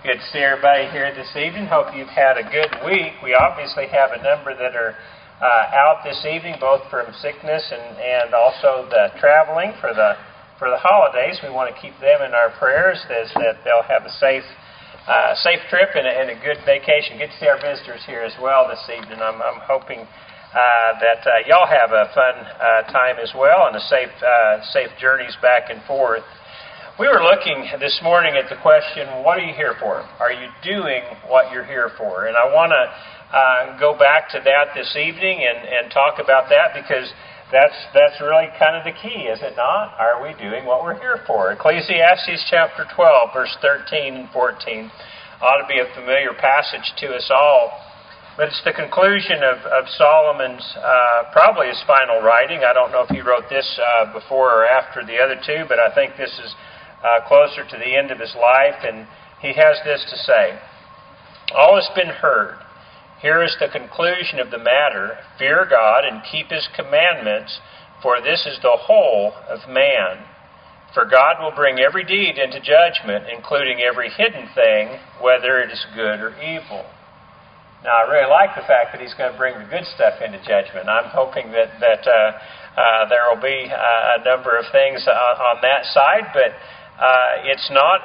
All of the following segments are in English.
Good to see everybody here this evening. Hope you've had a good week. We obviously have a number that are out this evening, both from sickness and also the traveling for the holidays. We want to keep them in our prayers that they'll have a safe trip and a good vacation. Good to see our visitors here as well this evening. I'm hoping that y'all have a fun time as well and a safe journeys back and forth. We were looking this morning at the question, what are you here for? Are you doing what you're here for? And I want to go back to that this evening and talk about that, because that's really kind of the key, is it not? Are we doing what we're here for? Ecclesiastes chapter 12, verse 13 and 14 ought to be a familiar passage to us all. But it's the conclusion of Solomon's, probably his final writing. I don't know if he wrote this before or after the other two, but I think this is closer to the end of his life, and he has this to say: all has been heard. Here is the conclusion of the matter. Fear God and keep His commandments, for this is the whole of man. For God will bring every deed into judgment, including every hidden thing, whether it is good or evil. Now, I really like the fact that He's going to bring the good stuff into judgment. I'm hoping that there will be a number of things on that side, but it's not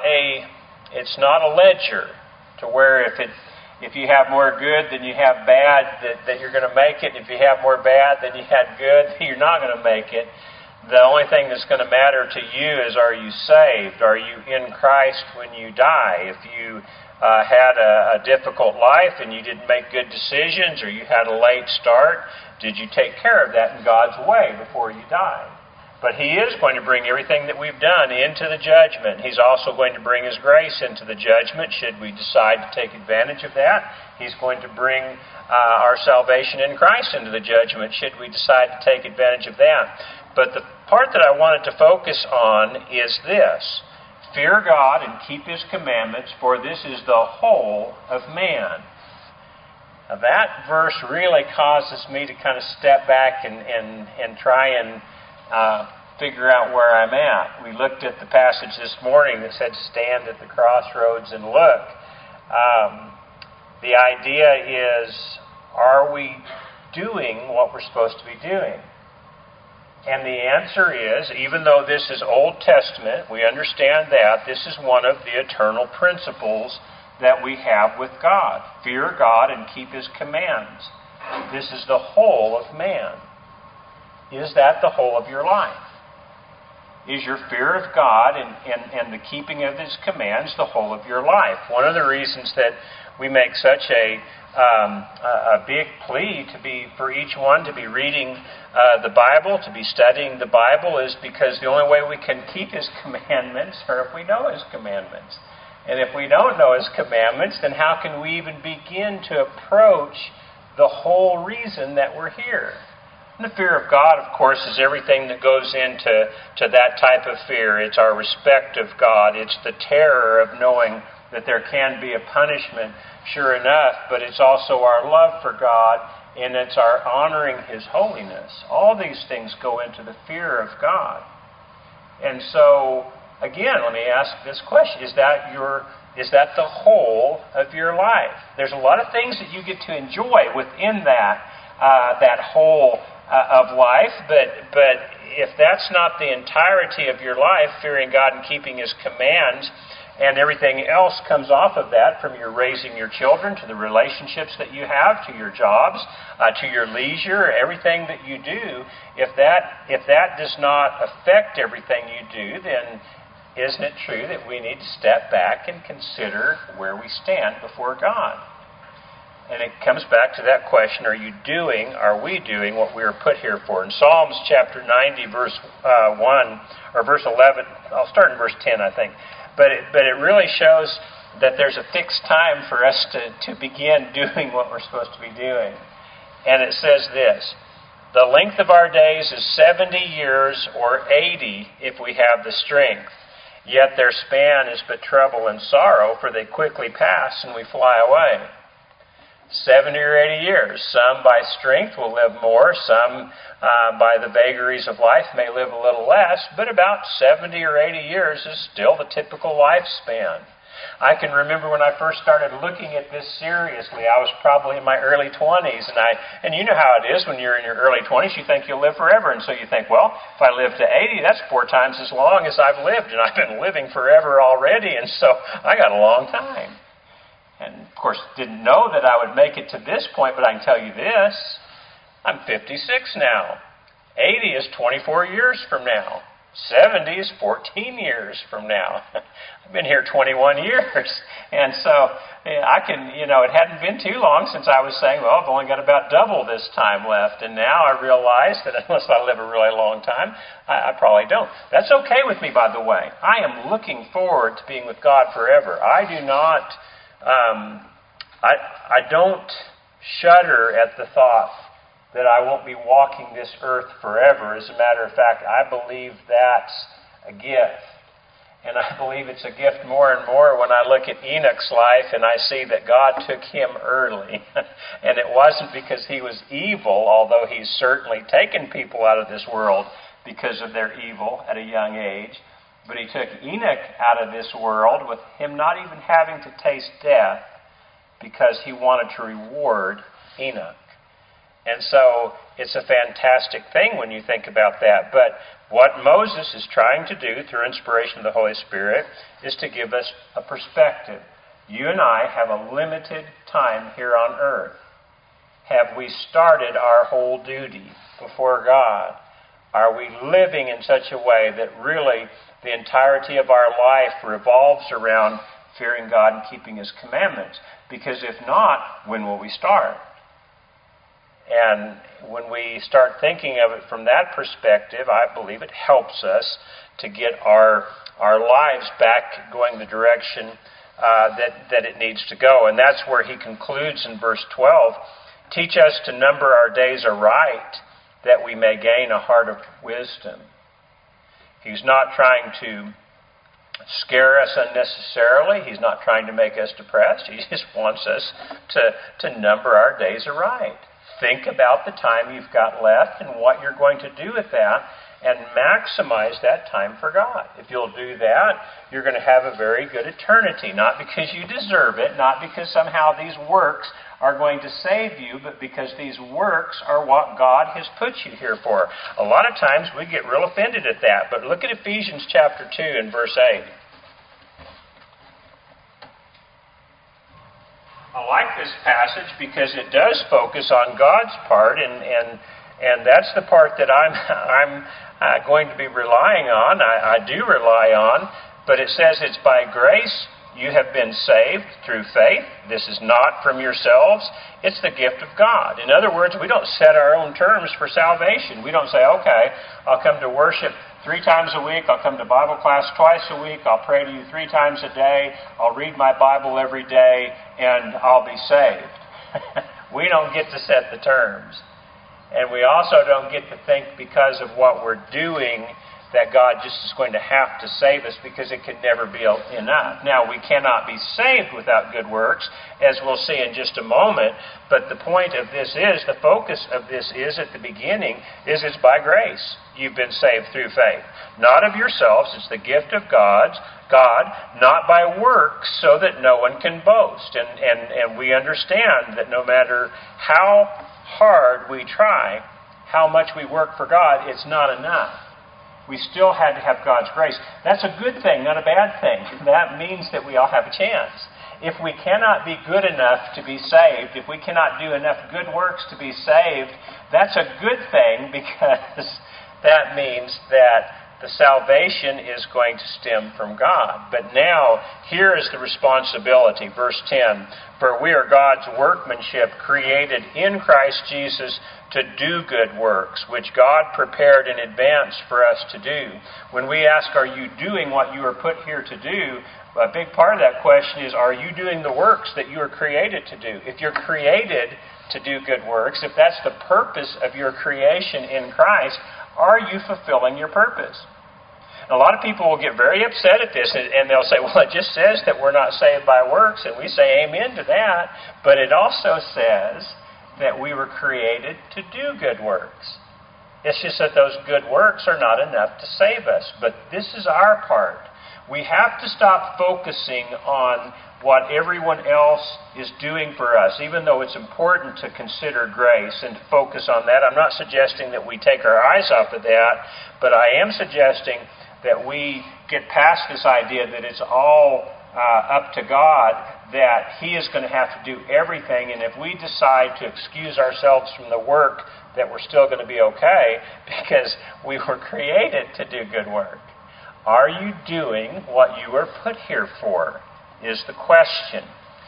a ledger to where if you have more good than you have bad, that you're going to make it. If you have more bad than you had good, you're not going to make it. The only thing that's going to matter to you is, are you saved? Are you in Christ when you die? If you had a difficult life and you didn't make good decisions, or you had a late start, did you take care of that in God's way before you died? But He is going to bring everything that we've done into the judgment. He's also going to bring His grace into the judgment should we decide to take advantage of that. He's going to bring our salvation in Christ into the judgment should we decide to take advantage of that. But the part that I wanted to focus on is this: fear God and keep His commandments, for this is the whole of man. Now, that verse really causes me to kind of step back and try and figure out where I'm at. We looked at the passage this morning that said, stand at the crossroads and look. The idea is, are we doing what we're supposed to be doing? And the answer is, even though this is Old Testament, we understand that this is one of the eternal principles that we have with God. Fear God and keep His commands. This is the whole of man. Is that the whole of your life? Is your fear of God and the keeping of His commands the whole of your life? One of the reasons that we make such a big plea for each one to be reading the Bible, to be studying the Bible, is because the only way we can keep His commandments are if we know His commandments. And if we don't know His commandments, then how can we even begin to approach the whole reason that we're here? And the fear of God, of course, is everything that goes into that type of fear. It's our respect of God. It's the terror of knowing that there can be a punishment, sure enough, but it's also our love for God, and it's our honoring His holiness. All these things go into the fear of God. And so, again, let me ask this question: is that the whole of your life? There's a lot of things that you get to enjoy within that whole of life, but if that's not the entirety of your life, fearing God and keeping His commands, and everything else comes off of that, from your raising your children to the relationships that you have, to your jobs, to your leisure, everything that you do, if that does not affect everything you do, then isn't it true that we need to step back and consider where we stand before God? And it comes back to that question: are we doing what we were put here for? In Psalms chapter 90, verse 1, or verse 11, I'll start in verse 10, I think. But it really shows that there's a fixed time for us to begin doing what we're supposed to be doing. And it says this: the length of our days is 70 years, or 80 if we have the strength. Yet their span is but trouble and sorrow, for they quickly pass and we fly away. 70 or 80 years. Some by strength will live more. Some by the vagaries of life may live a little less. But about 70 or 80 years is still the typical lifespan. I can remember when I first started looking at this seriously. I was probably in my early 20s, and you know how it is when you're in your early 20s. You think you'll live forever, and so you think, well, if I live to 80, that's 4 times as long as I've lived, and I've been living forever already, and so I got a long time. And of course, didn't know that I would make it to this point, but I can tell you this: I'm 56 now. 80 is 24 years from now. 70 is 14 years from now. I've been here 21 years. And so I can, it hadn't been too long since I was saying, well, I've only got about double this time left. And now I realize that unless I live a really long time, I probably don't. That's okay with me, by the way. I am looking forward to being with God forever. I do not, I don't shudder at the thought that I won't be walking this earth forever. As a matter of fact, I believe that's a gift. And I believe it's a gift more and more when I look at Enoch's life and I see that God took him early. And it wasn't because he was evil, although he's certainly taken people out of this world because of their evil at a young age. But he took Enoch out of this world with him not even having to taste death because he wanted to reward Enoch. And so it's a fantastic thing when you think about that. But what Moses is trying to do through inspiration of the Holy Spirit is to give us a perspective. You and I have a limited time here on earth. Have we started our whole duty before God? Are we living in such a way that really the entirety of our life revolves around fearing God and keeping His commandments? Because if not, when will we start? And when we start thinking of it from that perspective, I believe it helps us to get our lives back going the direction that it needs to go. And that's where he concludes in verse 12. Teach us to number our days aright, that we may gain a heart of wisdom. He's not trying to scare us unnecessarily. He's not trying to make us depressed. He just wants us to number our days aright. Think about the time you've got left and what you're going to do with that, and maximize that time for God. If you'll do that, you're going to have a very good eternity, not because you deserve it, not because somehow these works are going to save you, but because these works are what God has put you here for. A lot of times we get real offended at that, but look at Ephesians chapter 2 and verse 8. I like this passage because it does focus on God's part, and that's the part that I'm going to be relying on. I do rely on, but it says it's by grace you have been saved through faith. This is not from yourselves. It's the gift of God. In other words, we don't set our own terms for salvation. We don't say, okay, I'll come to worship 3 times a week. I'll come to Bible class twice a week. I'll pray to you 3 times a day. I'll read my Bible every day, and I'll be saved. We don't get to set the terms. And we also don't get to think because of what we're doing that God just is going to have to save us, because it can never be enough. Now, we cannot be saved without good works, as we'll see in just a moment, but the point of this is, the focus of this is at the beginning, is it's by grace. You've been saved through faith. Not of yourselves, it's the gift of God, not by works, so that no one can boast. And we understand that no matter how hard we try, how much we work for God, it's not enough. We still had to have God's grace. That's a good thing, not a bad thing. That means that we all have a chance. If we cannot be good enough to be saved, if we cannot do enough good works to be saved, that's a good thing, because that means that the salvation is going to stem from God. But now, here is the responsibility. Verse 10, for we are God's workmanship, created in Christ Jesus to do good works, which God prepared in advance for us to do. When we ask, are you doing what you are put here to do? A big part of that question is, are you doing the works that you are created to do? If you're created to do good works, if that's the purpose of your creation in Christ, are you fulfilling your purpose? And a lot of people will get very upset at this, and they'll say, well, it just says that we're not saved by works, and we say amen to that, but it also says that we were created to do good works. It's just that those good works are not enough to save us. But this is our part. We have to stop focusing on what everyone else is doing for us, even though it's important to consider grace and to focus on that. I'm not suggesting that we take our eyes off of that, but I am suggesting that we get past this idea that it's all up to God, that He is going to have to do everything, and if we decide to excuse ourselves from the work, that we're still going to be okay, because we were created to do good work. Are you doing what you were put here for, is the question.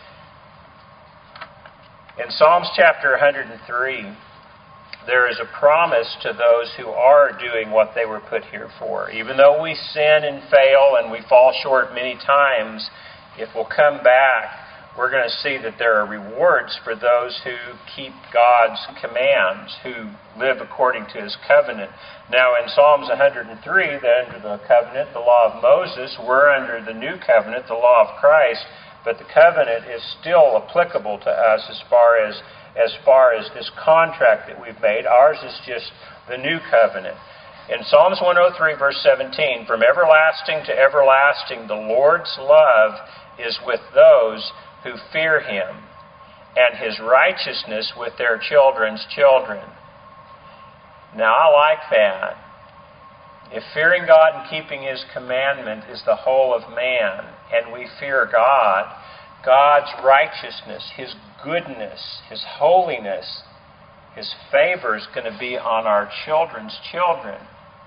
In Psalms chapter 103, there is a promise to those who are doing what they were put here for. Even though we sin and fail and we fall short many times, if we'll come back, we're going to see that there are rewards for those who keep God's commands, who live according to His covenant. Now in Psalms 103, they're under the covenant, the law of Moses. We're under the new covenant, the law of Christ. But the covenant is still applicable to us as far as this contract that we've made. Ours is just the new covenant. In Psalms 103, verse 17, from everlasting to everlasting, the Lord's love is with those who fear Him, and His righteousness with their children's children. Now, I like that. If fearing God and keeping His commandment is the whole of man, and we fear God, God's righteousness, His goodness, His holiness, His favor is going to be on our children's children.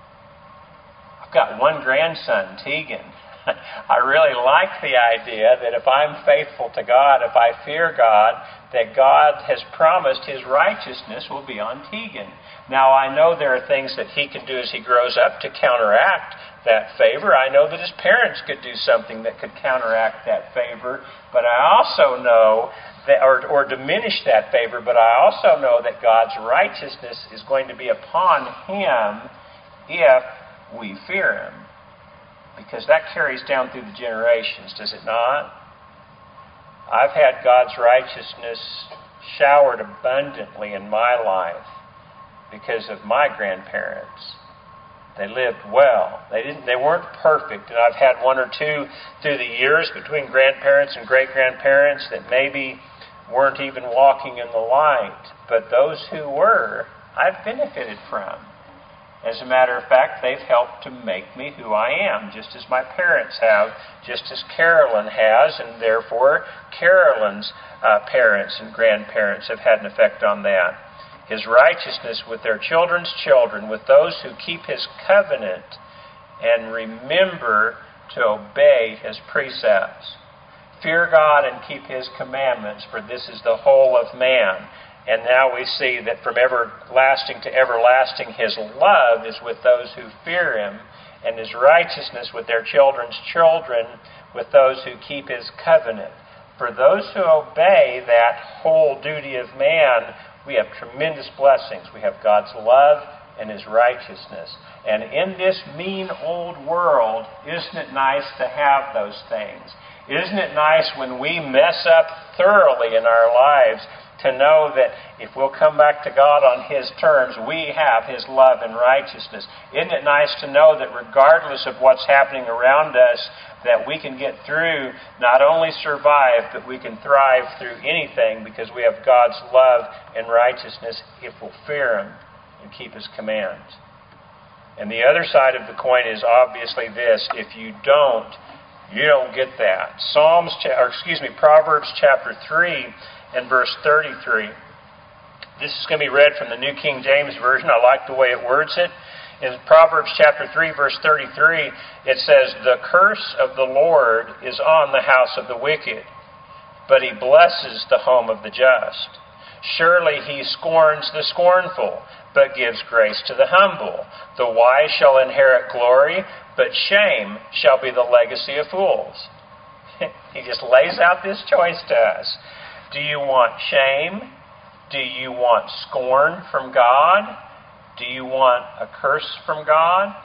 I've got one grandson, Tegan. I really like the idea that if I'm faithful to God, if I fear God, that God has promised His righteousness will be on Tegan. Now, I know there are things that he can do as he grows up to counteract that favor. I know that his parents could do something that could counteract that favor, but I also know that, or diminish that favor, but I also know that God's righteousness is going to be upon him if we fear Him. Because that carries down through the generations, does it not? I've had God's righteousness showered abundantly in my life because of my grandparents. They lived well. They weren't perfect, and I've had one or two through the years between grandparents and great-grandparents that maybe weren't even walking in the light. But those who were, I've benefited from. As a matter of fact, they've helped to make me who I am, just as my parents have, just as Carolyn has, and therefore Carolyn's parents and grandparents have had an effect on that. His righteousness with their children's children, with those who keep His covenant and remember to obey His precepts. Fear God and keep His commandments, for this is the whole of man. And now we see that from everlasting to everlasting, His love is with those who fear Him, and His righteousness with their children's children, with those who keep His covenant. For those who obey that whole duty of man, we have tremendous blessings. We have God's love and His righteousness. And in this mean old world, isn't it nice to have those things? Isn't it nice when we mess up thoroughly in our lives to know that if we'll come back to God on His terms, we have His love and righteousness? Isn't it nice to know that regardless of what's happening around us, that we can get through, not only survive, but we can thrive through anything because we have God's love and righteousness if we'll fear Him and keep His commands. And the other side of the coin is obviously this: if you don't get that. Proverbs chapter 3 and verse 33. This is going to be read from the New King James Version. I like the way it words it. In Proverbs chapter 3, verse 33, it says, "The curse of the Lord is on the house of the wicked, but He blesses the home of the just. Surely He scorns the scornful, but gives grace to the humble. The wise shall inherit glory, but shame shall be the legacy of fools." He just lays out this choice to us. Do you want shame? Do you want scorn from God? Do you want a curse from God?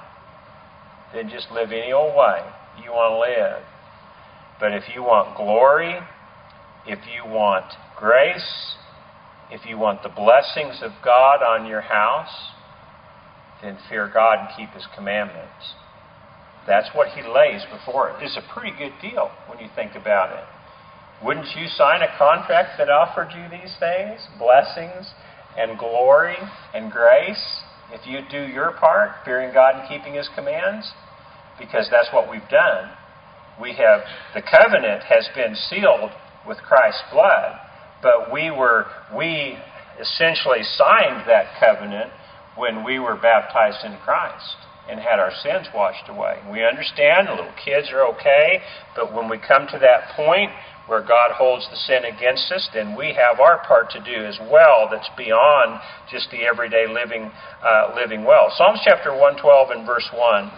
Then just live any old way you want to live. But if you want glory, if you want grace, if you want the blessings of God on your house, then fear God and keep His commandments. That's what He lays before us. It's a pretty good deal when you think about it. Wouldn't you sign a contract that offered you these things? Blessings and glory and grace, if you do your part, fearing God and keeping His commands? Because that's what we've done. The covenant has been sealed with Christ's blood, but we essentially signed that covenant when we were baptized in Christ and had our sins washed away. We understand the little kids are okay, but when we come to that point where God holds the sin against us, then we have our part to do as well that's beyond just the everyday living well. Psalms chapter 112 and verse 1.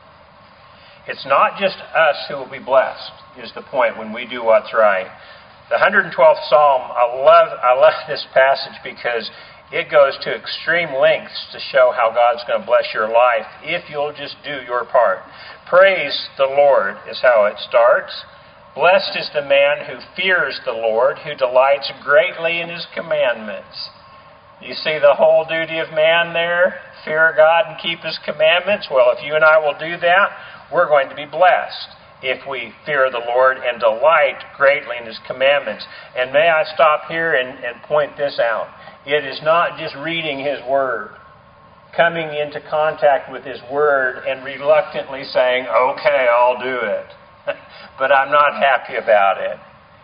It's not just us who will be blessed, is the point when we do what's right. The 112th Psalm, I love this passage because it goes to extreme lengths to show how God's going to bless your life if you'll just do your part. Praise the Lord is how it starts. Blessed is the man who fears the Lord, who delights greatly in His commandments. You see the whole duty of man there? Fear God and keep His commandments? Well, if you and I will do that, we're going to be blessed if we fear the Lord and delight greatly in His commandments. And may I stop here and point this out. It is not just reading His Word, coming into contact with His Word and reluctantly saying, okay, I'll do it. But I'm not happy about it.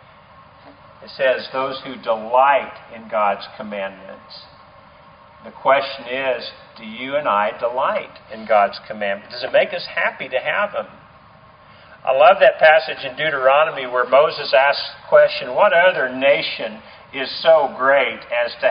It says those who delight in God's commandments. The question is, do you and I delight in God's commandments? Does it make us happy to have them? I love that passage in Deuteronomy where Moses asks the question, what other nation is so great as to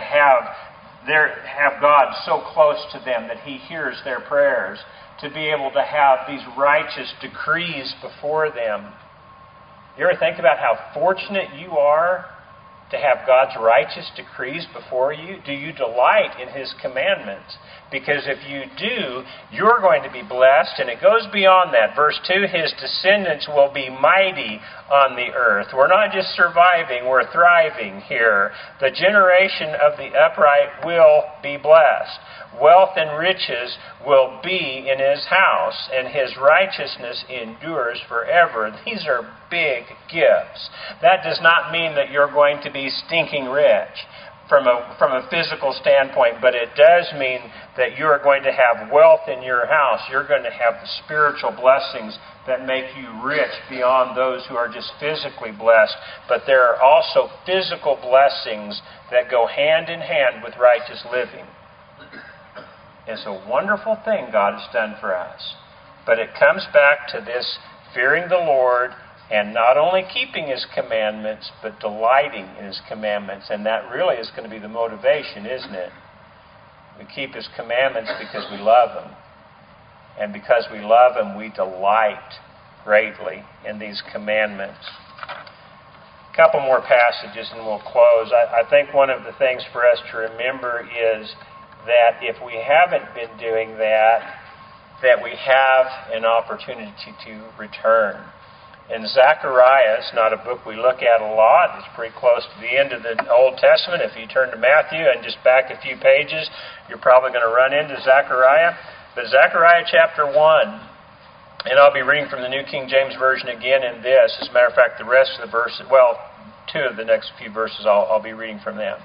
have God so close to them that He hears their prayers, to be able to have these righteous decrees before them? You ever think about how fortunate you are to have God's righteous decrees before you? Do you delight in His commandments? Because if you do, you're going to be blessed. And it goes beyond that. Verse 2, His descendants will be mighty on the earth. We're not just surviving, we're thriving here. The generation of the upright will be blessed. Wealth and riches will be in His house, and His righteousness endures forever. These are big gifts. That does not mean that you're going to be stinking rich from a physical standpoint, but it does mean that you are going to have wealth in your house. You're going to have the spiritual blessings that make you rich beyond those who are just physically blessed. But there are also physical blessings that go hand in hand with righteous living. It's a wonderful thing God has done for us. But it comes back to this fearing the Lord and not only keeping His commandments, but delighting in His commandments. And that really is going to be the motivation, isn't it? We keep His commandments because we love Him. And because we love Him, we delight greatly in these commandments. A couple more passages and we'll close. I think one of the things for us to remember is that if we haven't been doing that we have an opportunity to return. In Zechariah, it's not a book we look at a lot. It's pretty close to the end of the Old Testament. If you turn to Matthew and just back a few pages, you're probably going to run into Zechariah. But Zechariah chapter 1, and I'll be reading from the New King James Version again in this. As a matter of fact, the rest of the verses, well, two of the next few verses I'll be reading from them.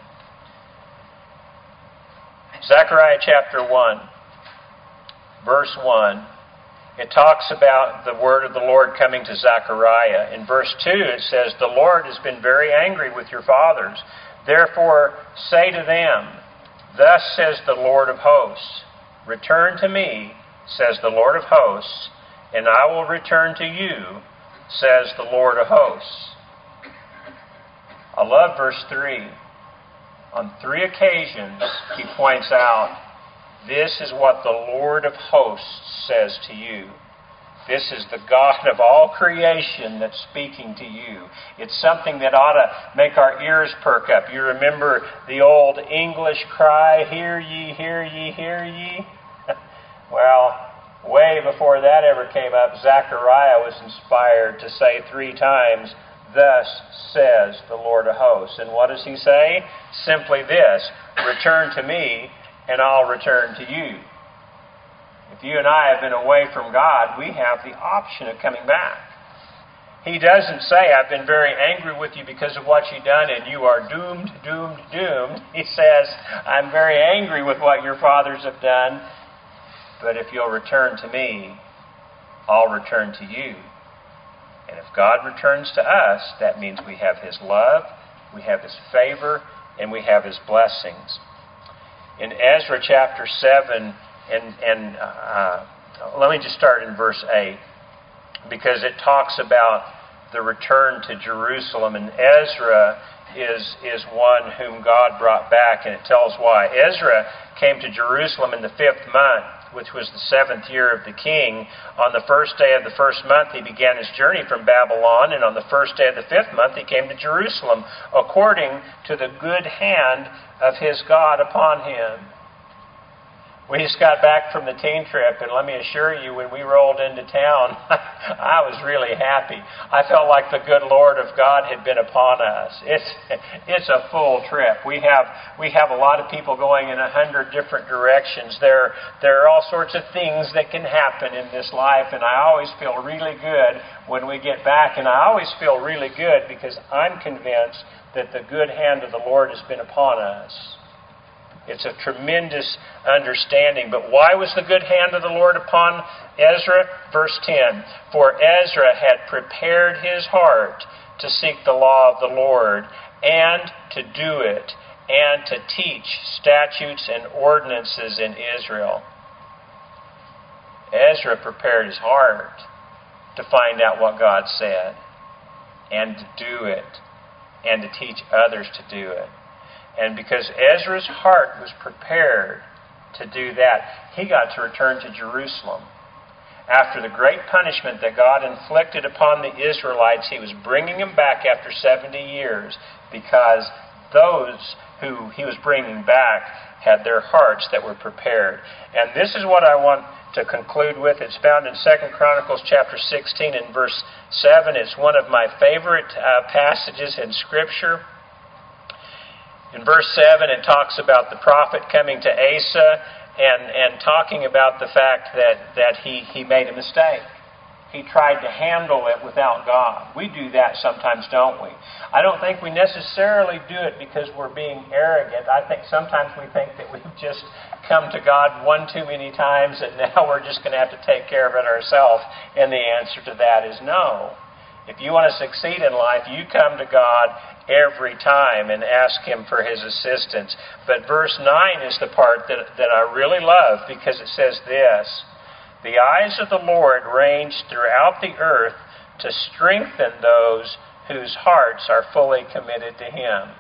Zechariah chapter 1, verse 1. It talks about the word of the Lord coming to Zechariah. In verse 2 it says, the Lord has been very angry with your fathers. Therefore say to them, thus says the Lord of hosts, return to me, says the Lord of hosts, and I will return to you, says the Lord of hosts. I love verse 3. On 3 occasions he points out, this is what the Lord of hosts says to you. This is the God of all creation that's speaking to you. It's something that ought to make our ears perk up. You remember the old English cry, hear ye, hear ye, hear ye? Well, way before that ever came up, Zechariah was inspired to say 3 times, thus says the Lord of hosts. And what does he say? Simply this, return to me, and I'll return to you. If you and I have been away from God, we have the option of coming back. He doesn't say, I've been very angry with you because of what you've done and you are doomed, doomed, doomed. He says, I'm very angry with what your fathers have done, but if you'll return to me, I'll return to you. And if God returns to us, that means we have His love, we have His favor, and we have His blessings. In Ezra chapter 7, let me just start in verse 8, because it talks about the return to Jerusalem, and Ezra is one whom God brought back, and it tells why. Ezra came to Jerusalem in the 5th month, which was the 7th year of the king. On the first day of the 1st month he began his journey from Babylon, and on the first day of the 5th month he came to Jerusalem, according to the good hand of his God upon him. We just got back from the teen trip, and let me assure you, when we rolled into town, I was really happy. I felt like the good Lord of God had been upon us. It's a full trip. We have a lot of people going in 100 different directions. There are all sorts of things that can happen in this life, and I always feel really good when we get back. And I always feel really good because I'm convinced that the good hand of the Lord has been upon us. It's a tremendous understanding. But why was the good hand of the Lord upon Ezra? Verse 10, for Ezra had prepared his heart to seek the law of the Lord and to do it and to teach statutes and ordinances in Israel. Ezra prepared his heart to find out what God said and to do it and to teach others to do it. And because Ezra's heart was prepared to do that, he got to return to Jerusalem. After the great punishment that God inflicted upon the Israelites, He was bringing them back after 70 years because those who He was bringing back had their hearts that were prepared. And this is what I want to conclude with. It's found in 2 Chronicles chapter 16 and verse 7. It's one of my favorite passages in Scripture. In verse 7, it talks about the prophet coming to Asa and talking about the fact that he made a mistake. He tried to handle it without God. We do that sometimes, don't we? I don't think we necessarily do it because we're being arrogant. I think sometimes we think that we've just come to God one too many times and now we're just going to have to take care of it ourselves. And the answer to that is no. If you want to succeed in life, you come to God every time and ask Him for His assistance. But verse 9 is the part that I really love, because it says this, the eyes of the Lord range throughout the earth to strengthen those whose hearts are fully committed to Him.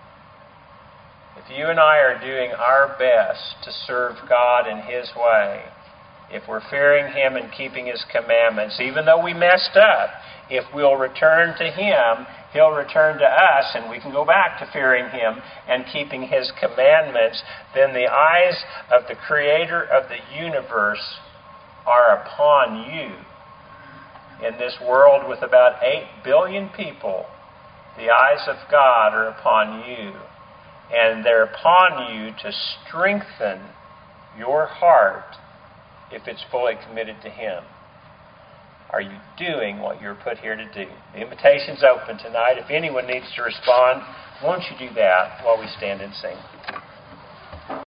If you and I are doing our best to serve God in His way, if we're fearing Him and keeping His commandments, even though we messed up, if we'll return to Him, He'll return to us, and we can go back to fearing Him and keeping His commandments, then the eyes of the Creator of the universe are upon you. In this world with about 8 billion people, the eyes of God are upon you. And they're upon you to strengthen your heart if it's fully committed to Him. Are you doing what you're put here to do? The invitation's open tonight. If anyone needs to respond, won't you do that while we stand and sing?